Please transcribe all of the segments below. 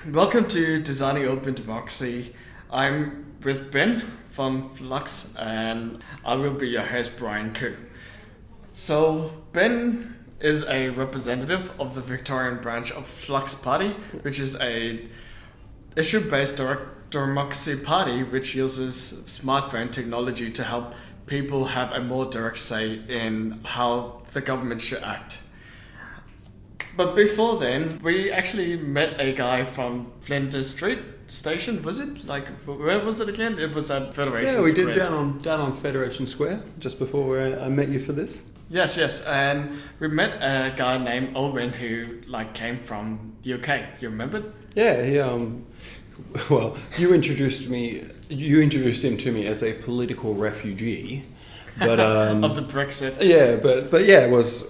Welcome to Designing Open Democracy. I'm with Ben from Flux, and I will be your host, Brian Koo. So, Ben is a representative of the Victorian branch of Flux Party, which is a issue-based direct democracy party which uses smartphone technology to help people have a more direct say in how the government should act. But before then, we actually met a guy from Flinders Street Station. Was it? Where was it again? It was at Federation Square. Yeah, we did down on Federation Square, just before where I met you for this. Yes. And we met a guy named Owen who, came from the UK. You remember? Yeah, well, you introduced him to me as a political refugee. But of the Brexit. Yeah, but yeah, it was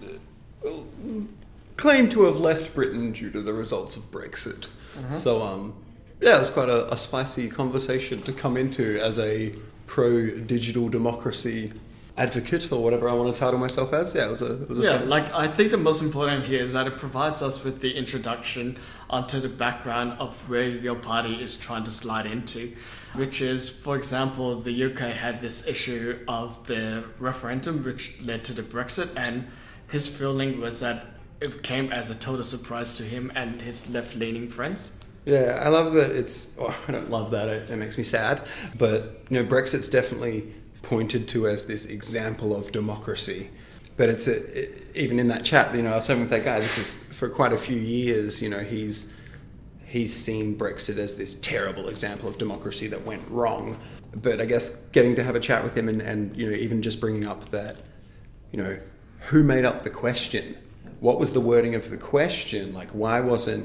claimed to have left Britain due to the results of Brexit. Uh-huh. So, it was quite a spicy conversation to come into as a pro-digital democracy advocate, or whatever I want to title myself as. Yeah, it was a fun. I think the most important here is that it provides us with the introduction onto the background of where your party is trying to slide into, which is, for example, the UK had this issue of the referendum which led to the Brexit, and his feeling was that it came as a total surprise to him and his left-leaning friends. Yeah, I love that I don't love that, it makes me sad, but Brexit's definitely pointed to as this example of democracy. But even in that chat, I was having with that guy, this is for quite a few years, he's seen Brexit as this terrible example of democracy that went wrong. But I guess getting to have a chat with him and even just bringing up that, who made up the question? What was the wording of the question? Why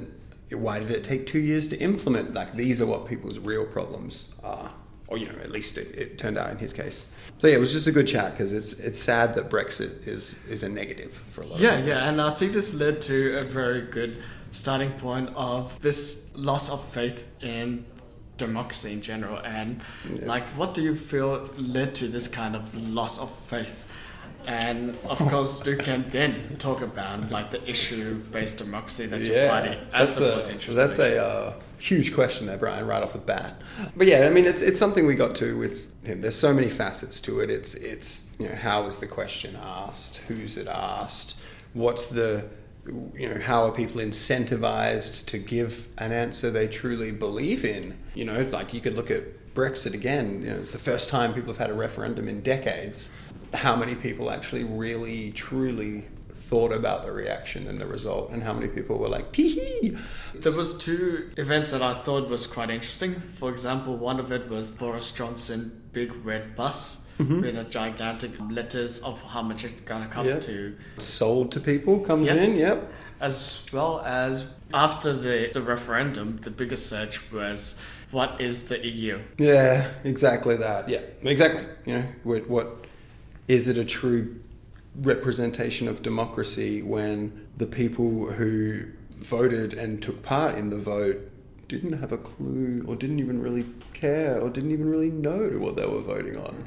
did it take 2 years to implement? These are what people's real problems are. Or, at least it turned out in his case. So yeah, it was just a good chat because it's sad that Brexit is a negative for a lot of people. Yeah, and I think this led to a very good starting point of this loss of faith in democracy in general. And what do you feel led to this kind of loss of faith? And of course, we can then talk about the issue-based democracy that your party as the most interesting. That's a huge question there, Brian, right off the bat. But yeah, it's something we got to with him. There's so many facets to it. It's how is the question asked? Who's it asked? What's the how are people incentivized to give an answer they truly believe in? You could look at Brexit again. It's the first time people have had a referendum in decades. How many people actually really, truly thought about the reaction and the result, and how many people were like, tee-hee? There was two events that I thought was quite interesting. For example, one of it was Boris Johnson big red bus with a gigantic letters of how much it's going to cost to... Sold to people, comes in, yep. As well as after the referendum, the biggest search was, what is the EU? Yeah, exactly that. Yeah, exactly. What is it a true representation of democracy when the people who voted and took part in the vote didn't have a clue or didn't even really care or didn't even really know what they were voting on?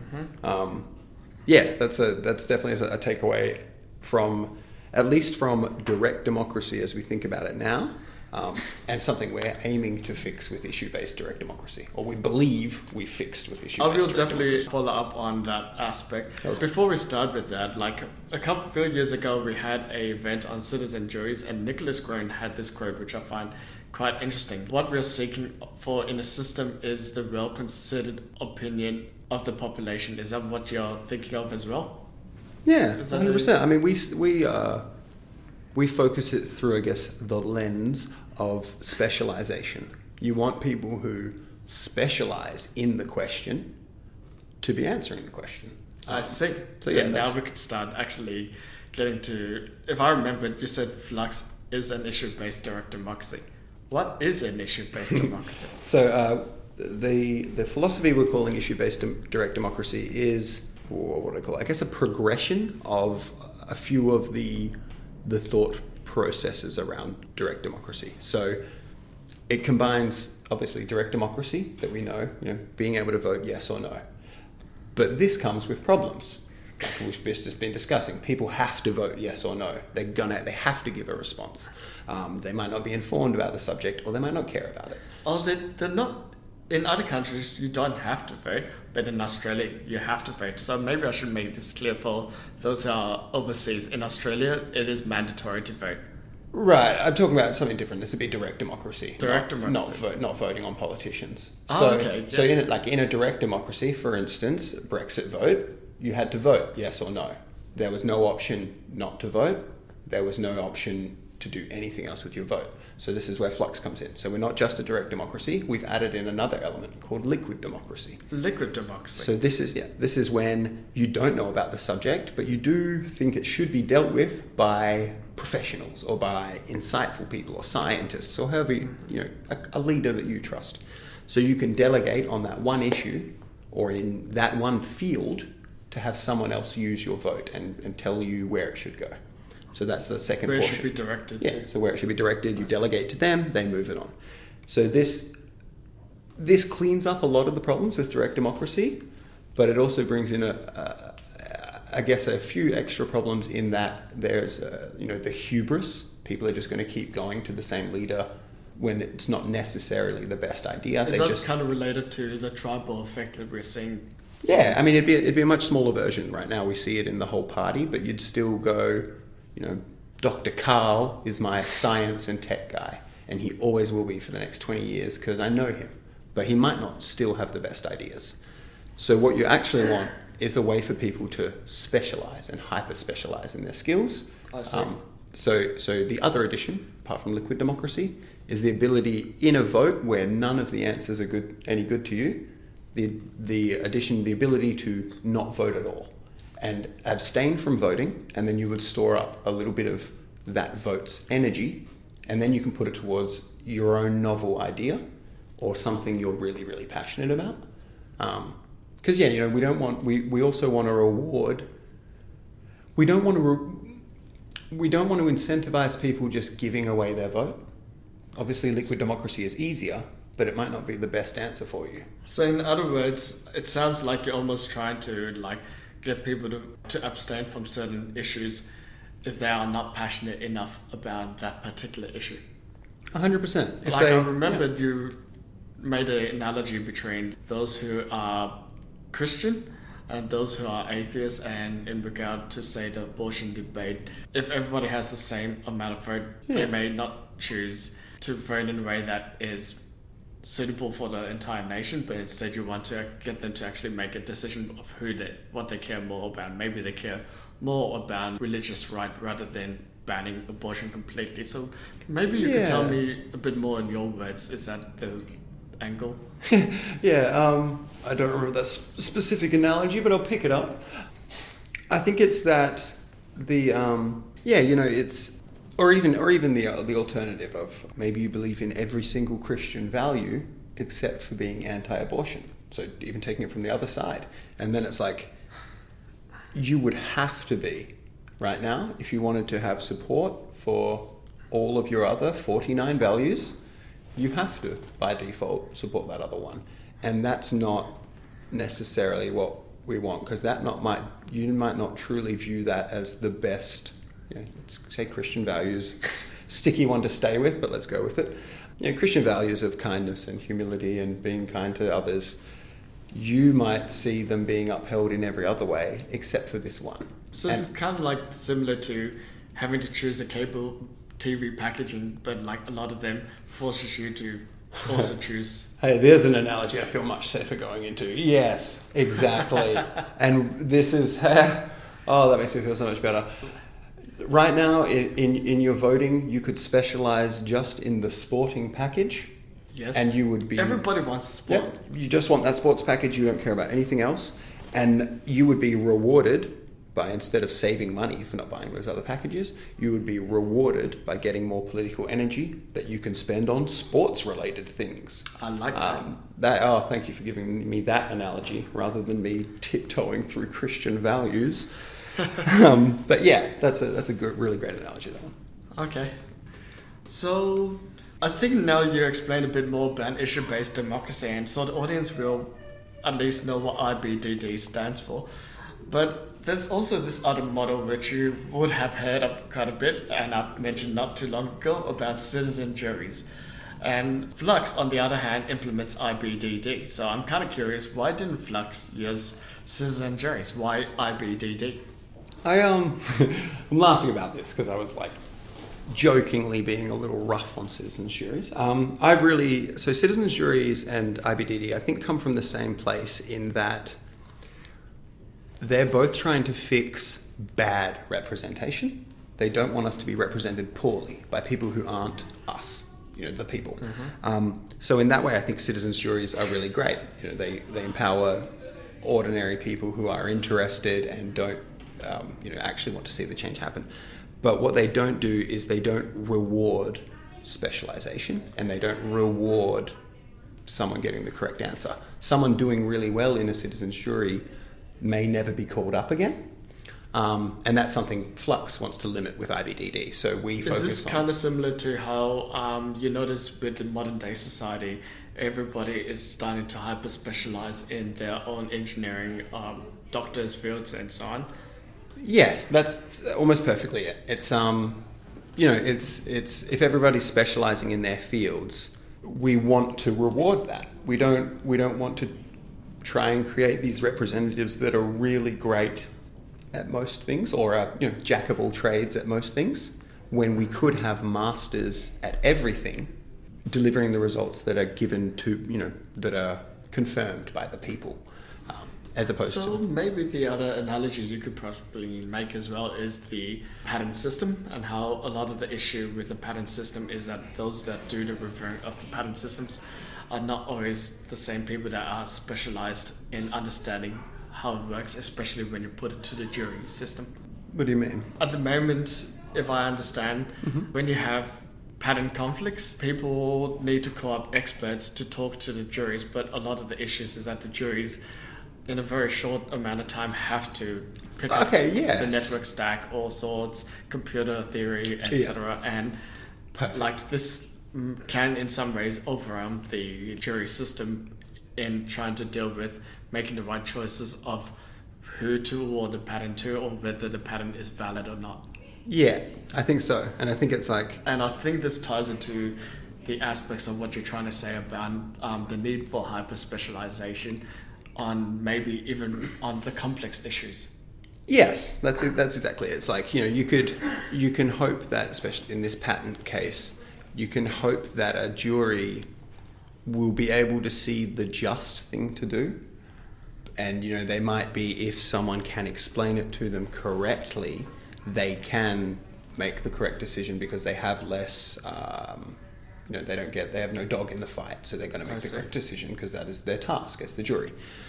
Mm-hmm. That's definitely a takeaway from, at least from direct democracy as we think about it now. And something we're aiming to fix with issue-based direct democracy, or we believe we fixed with issue-based I will direct definitely democracy. follow up on that aspect. Before we start with that, a few years ago, we had an event on citizen juries, and Nicholas Green had this quote, which I find quite interesting. What we're seeking for in a system is the well-considered opinion of the population. Is that what you're thinking of as well? Yeah, 100%. I mean, we focus it through, I guess, the lens of specialization. You want people who specialize in the question to be answering the question. I see. So now we could start actually getting to, if I remember, you said Flux is an issue-based direct democracy. What is an issue-based democracy? So the philosophy we're calling issue-based direct democracy is, what do I call it? I guess a progression of a few of the thought processes around direct democracy. So it combines, obviously, direct democracy that we know, being able to vote yes or no. But this comes with problems. like we've just been discussing, people have to vote yes or no. They have to give a response. They might not be informed about the subject, or they might not care about it. Oh, they're not. In other countries, you don't have to vote, but in Australia, you have to vote. So maybe I should make this clear for those who are overseas. In Australia, it is mandatory to vote. Right, I'm talking about something different. This would be direct democracy. Democracy. Not voting on politicians. Okay. So yes. in a direct democracy, for instance, Brexit vote, you had to vote yes or no. There was no option not to vote. There was no option to do anything else with your vote. So this is where Flux comes in. So we're not just a direct democracy. We've added in another element called liquid democracy. Liquid democracy. So this is when you don't know about the subject, but you do think it should be dealt with by professionals or by insightful people or scientists or however a leader that you trust. So you can delegate on that one issue or in that one field to have someone else use your vote and tell you where it should go. So that's the second portion. Where it should be directed to. So where it should be directed, you delegate to them, they move it on. So this cleans up a lot of the problems with direct democracy, but it also brings in I guess a few extra problems in that there's the hubris. People are just going to keep going to the same leader when it's not necessarily the best idea. Is that kind of related to the tribal effect that we're seeing? Yeah, I mean it'd be a much smaller version. Right now we see it in the whole party, but you'd still go, Dr. Carl is my science and tech guy, and he always will be for the next 20 years because I know him, but he might not still have the best ideas. So what you actually want is a way for people to specialize and hyper-specialize in their skills. I see. So the other addition, apart from liquid democracy, is the ability in a vote where none of the answers are any good to you, the ability to not vote at all and abstain from voting, and then you would store up a little bit of that vote's energy, and then you can put it towards your own novel idea or something you're really, really passionate about. Because we also want to reward. We don't want to incentivize people just giving away their vote. Obviously, liquid democracy is easier, but it might not be the best answer for you. So in other words, it sounds like you're almost trying to get people to abstain from certain issues if they are not passionate enough about that particular issue. 100%. I remembered you made an analogy between those who are Christian and those who are atheists, and in regard to, say, the abortion debate, if everybody has the same amount of vote, they may not choose to vote in a way that is suitable for the entire nation, but instead you want to get them to actually make a decision of what they care more about. Maybe they care more about religious right rather than banning abortion completely. So maybe you could tell me a bit more in your words. Is that the angle? I don't remember that specific analogy, but I'll pick it up. I think it's that it's or even the alternative of maybe you believe in every single Christian value except for being anti-abortion. So even taking it from the other side, and then it's like you would have to be right now if you wanted to have support for all of your other 49 values. You have to, by default, support that other one. And that's not necessarily what we want, because you might not truly view that as the best, let's say Christian values, sticky one to stay with, but let's go with it. Christian values of kindness and humility and being kind to others, you might see them being upheld in every other way except for this one. So it's kind of similar to having to choose a cable TV packaging, but a lot of them forces you to also choose. Hey, there's an analogy I feel much safer going into. Yes, exactly. And this is that makes me feel so much better. Right now, in your voting, you could specialize just in the sporting package. Yes. And you would be... Everybody wants sport. Yeah, you just want that sports package. You don't care about anything else. And you would be rewarded by, instead of saving money for not buying those other packages, you would be rewarded by getting more political energy that you can spend on sports-related things. I like that. Thank you for giving me that analogy rather than me tiptoeing through Christian values. But yeah, that's a good, really great analogy, that one. Okay. So I think now you explained a bit more about issue-based democracy, and so the audience will at least know what IBDD stands for. But there's also this other model which you would have heard of quite a bit, and I've mentioned not too long ago, about citizen juries. And Flux, on the other hand, implements IBDD. So I'm kind of curious, why didn't Flux use citizen juries? Why IBDD? I'm laughing about this because I was like jokingly being a little rough on citizens juries. So citizens juries and IBDD, I think, come from the same place in that they're both trying to fix bad representation. They don't want us to be represented poorly by people who aren't us, the people. So in that way, I think citizens juries are really great. They empower ordinary people who are interested and don't, actually want to see the change happen. But what they don't do is they don't reward specialization, and they don't reward someone getting the correct answer. Someone doing really well in a citizens jury may never be called up again. And that's something Flux wants to limit with IBDD. So we focus on... Is this kind of similar to how you notice with the modern day society, everybody is starting to hyper specialize in their own engineering, doctors, fields, and so on? Yes, that's almost perfectly it. It's it's if everybody's specializing in their fields, we want to reward that. We don't want to try and create these representatives that are really great at most things, or are jack of all trades at most things, when we could have masters at everything, delivering the results that are given to that are confirmed by the people. As opposed so maybe the other analogy you could probably make as well is the patent system, and how a lot of the issue with the patent system is that those that do the reviewing of the patent systems are not always the same people that are specialized in understanding how it works, especially when you put it to the jury system. What do you mean? At the moment, if I understand, when you have patent conflicts, people need to call up experts to talk to the juries, but a lot of the issues is that the juries, in a very short amount of time, have to pick up the network stack, all sorts, computer theory, etc. And like this can in some ways overwhelm the jury system in trying to deal with making the right choices of who to award the patent to, or whether the patent is valid or not. Yeah, I think so. And I think it's like... And I think this ties into the aspects of what you're trying to say about the need for hyper-specialization on maybe even on the complex issues. Yes, that's exactly it. It's like, you can hope that, especially in this patent case, you can hope that a jury will be able to see the just thing to do. And, they might be, if someone can explain it to them correctly, they can make the correct decision because they have less, they have no dog in the fight, so they're going to make the correct decision because that is their task as the jury.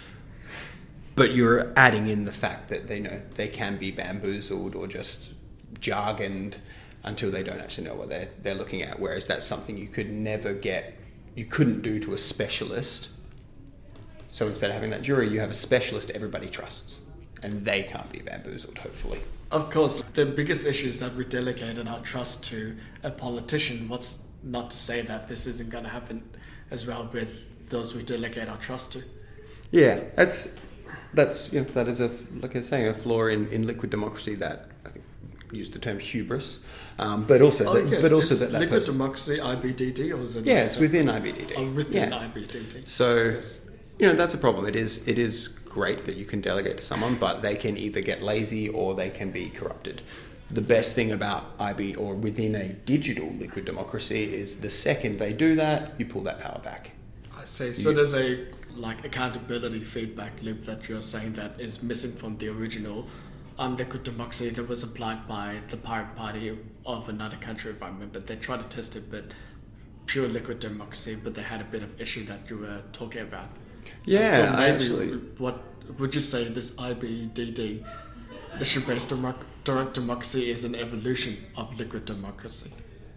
But you're adding in the fact that they can be bamboozled or just jargoned until they don't actually know what they're looking at, whereas that's something you couldn't do to a specialist. So instead of having that jury, you have a specialist everybody trusts, and they can't be bamboozled, hopefully. Of course, the biggest issue is that we delegated our trust to a politician. What's not to say that this isn't going to happen as well with those we delegate our trust to? Yeah, that is a flaw in liquid democracy that I think used the term hubris, but also liquid democracy IBDD, or is it? Yeah, it's within IBDD. Oh, within IBDD. So. Yes. That's a problem. It is great that you can delegate to someone, but they can either get lazy or they can be corrupted. The best thing about IB or within a digital liquid democracy is the second they do that, you pull that power back. I see. So there's a accountability feedback loop that you're saying that is missing from the original liquid democracy that was applied by the Pirate Party of another country, if I remember. They tried to test it, but pure liquid democracy, but they had a bit of issue that you were talking about. Yeah, so actually. What would you say this IBDD, issue-based direct democracy, is an evolution of liquid democracy?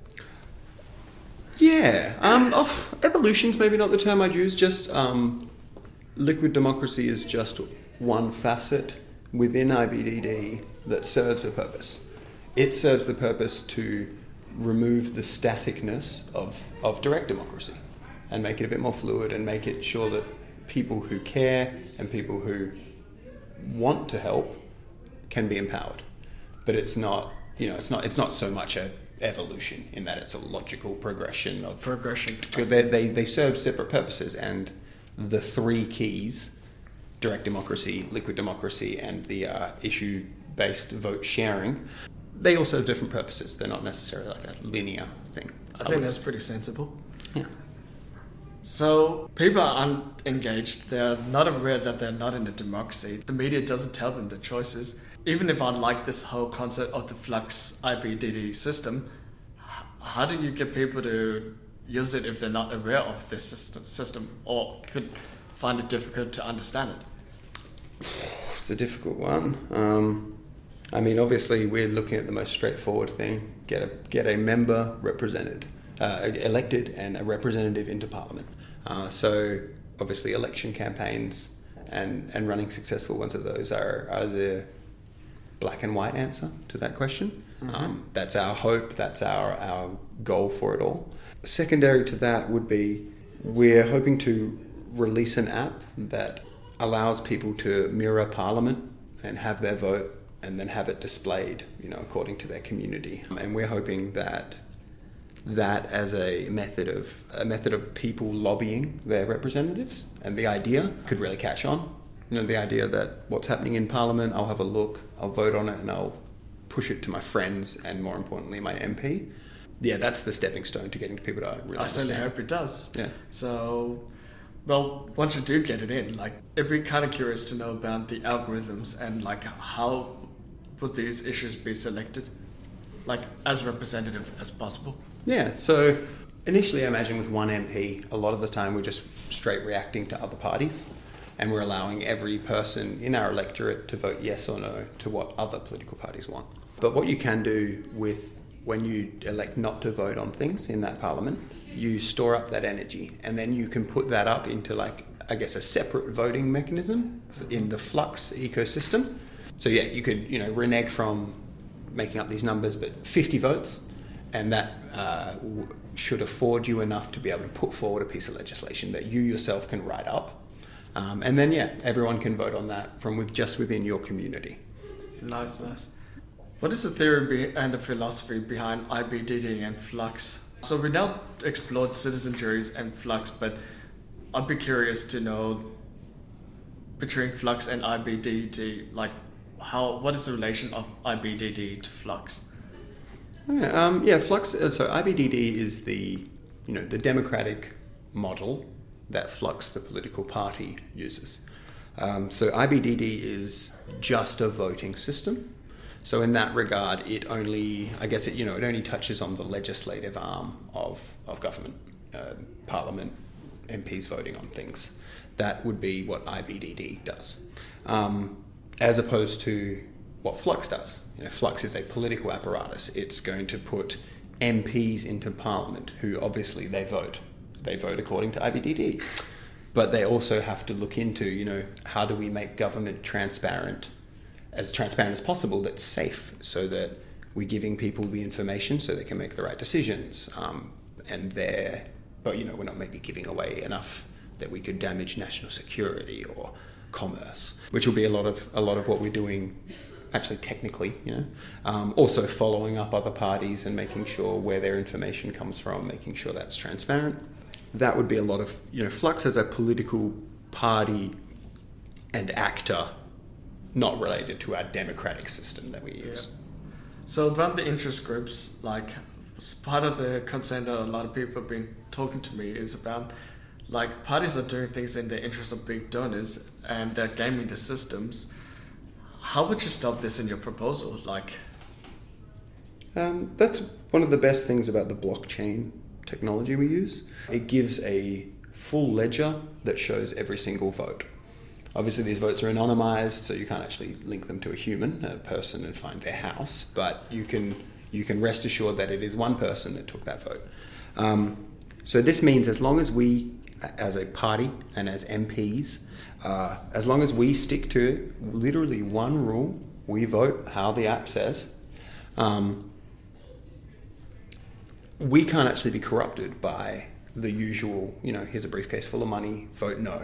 Yeah, evolution's maybe not the term I'd use. Just liquid democracy is just one facet within IBDD that serves a purpose. It serves the purpose to remove the staticness of direct democracy and make it a bit more fluid and make it sure that people who care and people who want to help can be empowered, but it's not so much a evolution in that it's a logical progression because they serve separate purposes, and the three keys, direct democracy, liquid democracy, and the issue-based vote sharing, they all serve different purposes. They're not necessarily like a linear thing. I think that's pretty sensible. Yeah. So people aren't engaged. They're not aware that they're not in a democracy. The media doesn't tell them the choices. Even if I like this whole concept of the Flux IBDD system, how do you get people to use it if they're not aware of this system or could find it difficult to understand it? It's a difficult one. I mean, obviously, we're looking at the most straightforward thing: get a member represented, elected, and a representative into Parliament. So, obviously, election campaigns and running successful ones of those are the black and white answer to that question. Mm-hmm. That's our hope. That's our goal for it all. Secondary to that would be we're hoping to release an app that allows people to mirror Parliament and have their vote and then have it displayed, according to their community. And we're hoping that as a method of people lobbying their representatives, and the idea could really catch on. The idea that what's happening in Parliament, I'll have a look, I'll vote on it, and I'll push it to my friends and, more importantly, my MP. Yeah, that's the stepping stone to getting people to really understand. I certainly hope it does. Yeah. So, well, once you do get it in, it'd be kind of curious to know about the algorithms and, how would these issues be selected, as representative as possible? Yeah, so initially I imagine with one MP, a lot of the time we're just straight reacting to other parties. And we're allowing every person in our electorate to vote yes or no to what other political parties want. But what you can do when you elect not to vote on things in that Parliament, you store up that energy, and then you can put that up into a separate voting mechanism in the Flux ecosystem. So yeah, you could renege from making up these numbers, but 50 votes, and that should afford you enough to be able to put forward a piece of legislation that you yourself can write up. And then, everyone can vote on that from within your community. Nice. What is the theory and the philosophy behind IBDD and Flux? So we now explored citizen juries and Flux, but I'd be curious to know between Flux and IBDD, what is the relation of IBDD to Flux? Flux. So IBDD is the democratic model that Flux, the political party, uses. So IBDD is just a voting system. So in that regard, it only touches on the legislative arm of government, Parliament, MPs voting on things. That would be what IBDD does, as opposed to what Flux does. Flux is a political apparatus. It's going to put MPs into Parliament, who obviously they vote. They vote according to IBDD. But they also have to look into, how do we make government transparent as possible, that's safe, so that we're giving people the information so they can make the right decisions. But we're not maybe giving away enough that we could damage national security or commerce, which will be a lot of what we're doing actually technically, also following up other parties and making sure where their information comes from, making sure that's transparent. That would be a lot of, Flux as a political party and actor, not related to our democratic system that we use. Yeah. So about the interest groups, part of the concern that a lot of people have been talking to me is about, parties are doing things in the interest of big donors and they're gaming the systems. How would you stop this in your proposal? That's one of the best things about the blockchain technology we use. It gives a full ledger that shows every single vote. Obviously, these votes are anonymized, so you can't actually link them to a person, and find their house. But you can rest assured that it is one person that took that vote. So this means as long as we, as a party and as MPs, as long as we stick to literally one rule, we vote how the app says, we can't actually be corrupted by the usual, here's a briefcase full of money, vote no.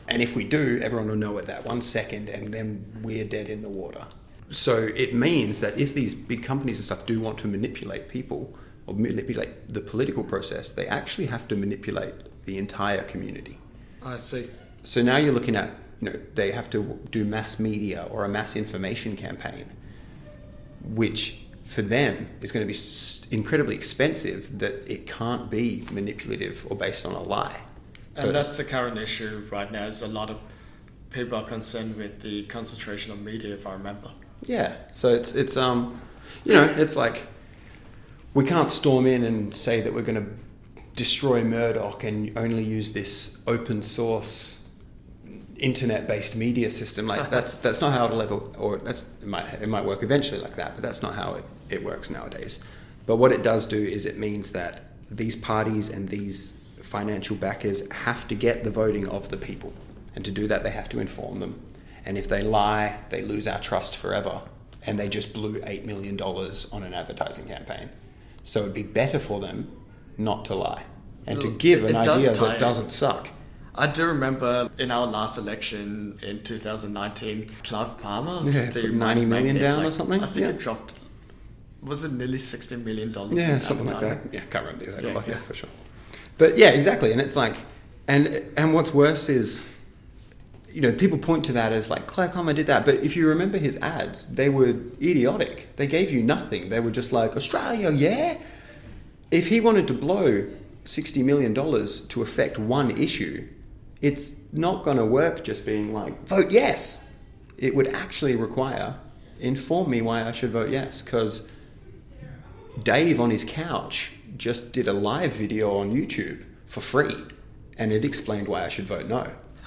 And if we do, everyone will know it that 1 second, and then we're dead in the water. So it means that if these big companies and stuff do want to manipulate people or manipulate the political process, they actually have to manipulate the entire community. I see. So now you're looking at, they have to do mass media or a mass information campaign, which for them is going to be incredibly expensive, that it can't be manipulative or based on a lie. And that's the current issue right now, is a lot of people are concerned with the concentration of media, if I remember. Yeah, so it's it's like, we can't storm in and say that we're going to destroy Murdoch and only use this open source internet-based media system. Like that's not how it'll ever, or it might work eventually like that, but that's not how it works nowadays. But what it does do is it means that these parties and these financial backers have to get the voting of the people, and to do that they have to inform them. And if they lie, they lose our trust forever. And they just blew $8 million on an advertising campaign. So it'd be better for them not to lie and to give an idea that doesn't suck. I do remember in our last election in 2019, Clive Palmer, put $90 million down or something. I think it dropped. Was it nearly $60 million? Yeah, something like that. Yeah, can't remember the exact number. Yeah, for sure. But yeah, exactly. And it's like, and what's worse is, people point to that as like, Clive Palmer did that. But if you remember his ads, they were idiotic. They gave you nothing. They were just like, Australia, yeah? If he wanted to blow $60 million to affect one issue, it's not going to work just being like, vote yes. It would actually require, inform me why I should vote yes. Because Dave on his couch just did a live video on YouTube for free, and it explained why I should vote no.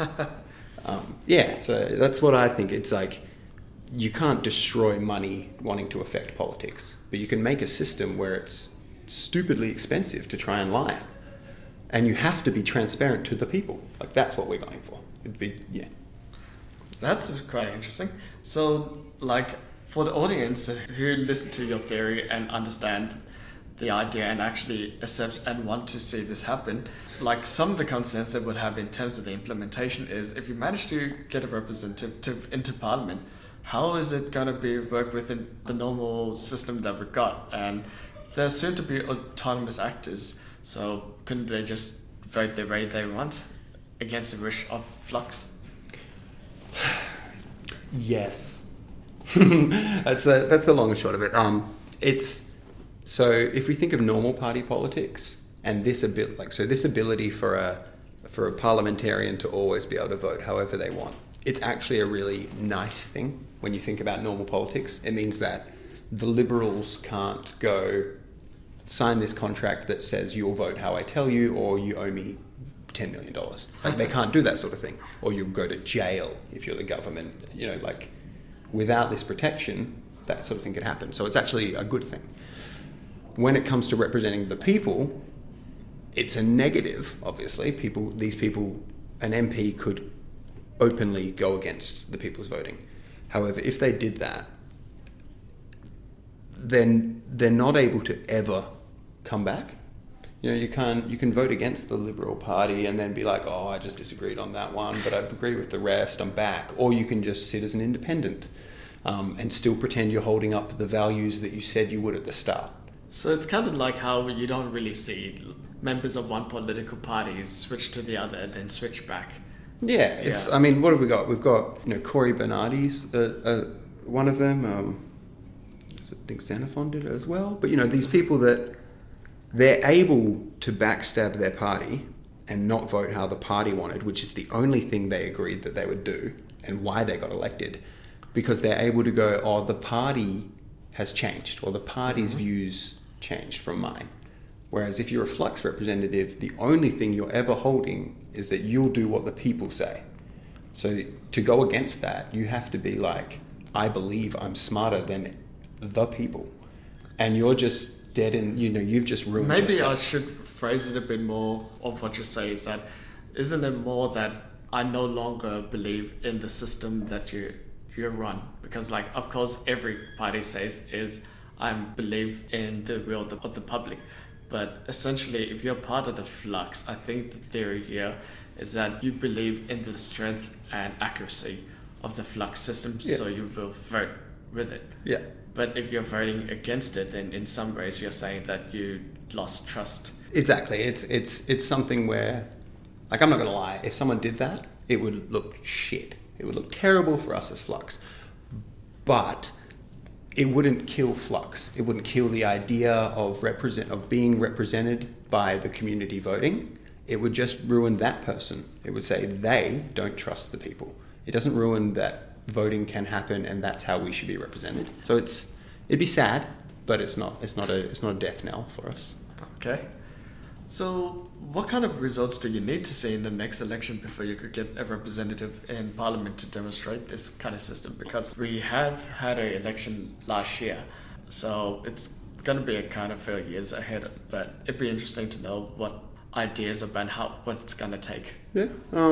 So that's what I think. It's like, you can't destroy money wanting to affect politics, but you can make a system where it's stupidly expensive to try and lie. And you have to be transparent to the people. Like, that's what we're going for. That's quite interesting. So, like, for the audience who listen to your theory and understand the idea and actually accept and want to see this happen, like, some of the concerns they would have in terms of the implementation is, if you manage to get a representative into Parliament, how is it going to work within the normal system that we've got? And they're soon to be autonomous actors, so couldn't they just vote the way they want against the wish of Flux? Yes. That's the long and short of it. So if we think of normal party politics and this ability for a parliamentarian to always be able to vote however they want, it's actually a really nice thing when you think about normal politics. It means that the Liberals can't go sign this contract that says you'll vote how I tell you, or you owe me $10 million. Like, they can't do that sort of thing. Or you'll go to jail if you're the government. Without this protection, that sort of thing could happen. So it's actually a good thing. When it comes to representing the people, it's a negative, obviously. These people, an MP could openly go against the people's voting. However, if they did that, then they're not able to ever come back. You can vote against the Liberal Party and then be like, oh, I just disagreed on that one, but I agree with the rest, I'm back. Or you can just sit as an independent and still pretend you're holding up the values that you said you would at the start. So it's kind of like how you don't really see members of one political party switch to the other and then switch back. Yeah, I mean, what have we got? We've got, Cory Bernardi's one of them. I think Xenophon did it as well. But, these people that they're able to backstab their party and not vote how the party wanted, which is the only thing they agreed that they would do and why they got elected, because they're able to go, oh, the party has changed, or the party's views changed from mine. Whereas if you're a Flux representative, the only thing you're ever holding is that you'll do what the people say. So to go against that, you have to be like, I believe I'm smarter than the people. And you're just dead in, you've just ruined yourself. Maybe I should phrase it a bit more of what you say, is that, isn't it more that I no longer believe in the system that you run? Because, like, of course, every party says is, I believe in the will of the public. But essentially, if you're part of the Flux, I think the theory here is that you believe in the strength and accuracy of the Flux system, so you will vote with it. Yeah. But if you're voting against it, then in some ways you're saying that you lost trust. Exactly. It's something where, like, I'm not going to lie, if someone did that, it would look shit. It would look terrible for us as Flux. But it wouldn't kill Flux. It wouldn't kill the idea of being represented by the community voting. It would just ruin that person. It would say they don't trust the people. It doesn't ruin that voting can happen and that's how we should be represented. So it'd be sad, but it's not a death knell for us. Okay. So what kind of results do you need to see in the next election before you could get a representative in Parliament to demonstrate this kind of system? Because we have had an election last year, so it's going to be a kind of few years ahead. But it'd be interesting to know what ideas about what it's going to take. Yeah,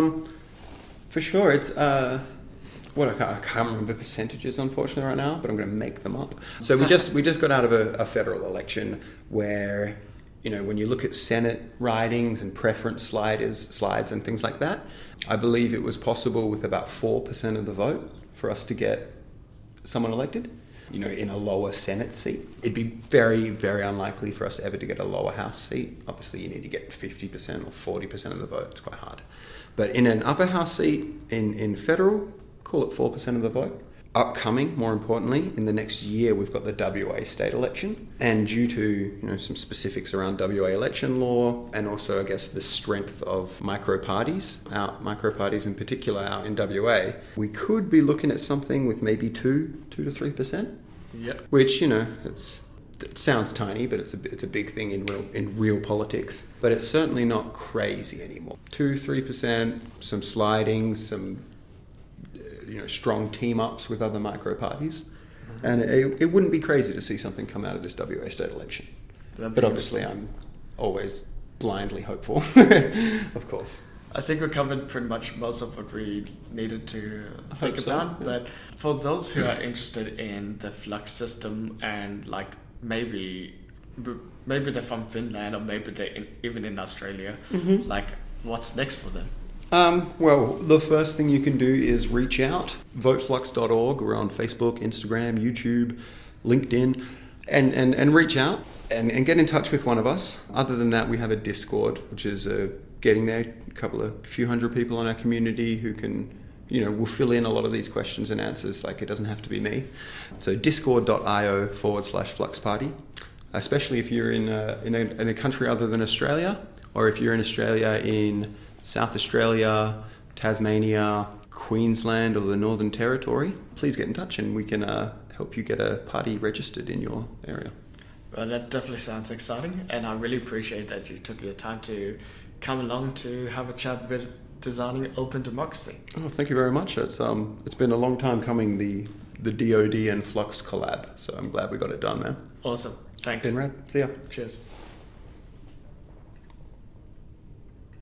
for sure. It's I can't remember percentages unfortunately right now, but I'm going to make them up. So we just got out of a federal election where, when you look at Senate ridings and preference slides and things like that, I believe it was possible with about 4% of the vote for us to get someone elected, in a lower Senate seat. It'd be very, very unlikely for us ever to get a lower House seat. Obviously, you need to get 50% or 40% of the vote. It's quite hard. But in an upper House seat in federal, call it 4% of the vote. Upcoming, more importantly, in the next year, we've got the WA state election. And due to some specifics around WA election law and also, I guess, the strength of micro-parties, our micro-parties in particular out in WA, we could be looking at something with maybe 2 to 3%. Yep. Which, it sounds tiny, but it's a big thing in real politics. But it's certainly not crazy anymore. 2-3%, some slidings, some strong team-ups with other micro-parties. Mm-hmm. And it wouldn't be crazy to see something come out of this WA state election. But obviously I'm always blindly hopeful, of course. I think we covered pretty much most of what we needed to think about. Yeah. But for those who are interested in the Flux system and maybe they're from Finland or maybe they're even in Australia, what's next for them? Well, the first thing you can do is reach out. Voteflux.org. We're on Facebook, Instagram, YouTube, LinkedIn, and reach out and get in touch with one of us. Other than that, we have a Discord, which is getting there. A few hundred people in our community who can, will fill in a lot of these questions and answers. It doesn't have to be me. So discord.io/FluxParty. Especially if you're in a country other than Australia, or if you're in Australia in South Australia, Tasmania, Queensland, or the Northern Territory, please get in touch and we can help you get a party registered in your area. Well, that definitely sounds exciting, and I really appreciate that you took your time to come along to have a chat with Designing Open Democracy. Oh, thank you very much. It's been a long time coming, the DoD and Flux collab, so I'm glad we got it done, man. Awesome. Thanks. Been rad. See ya. Cheers.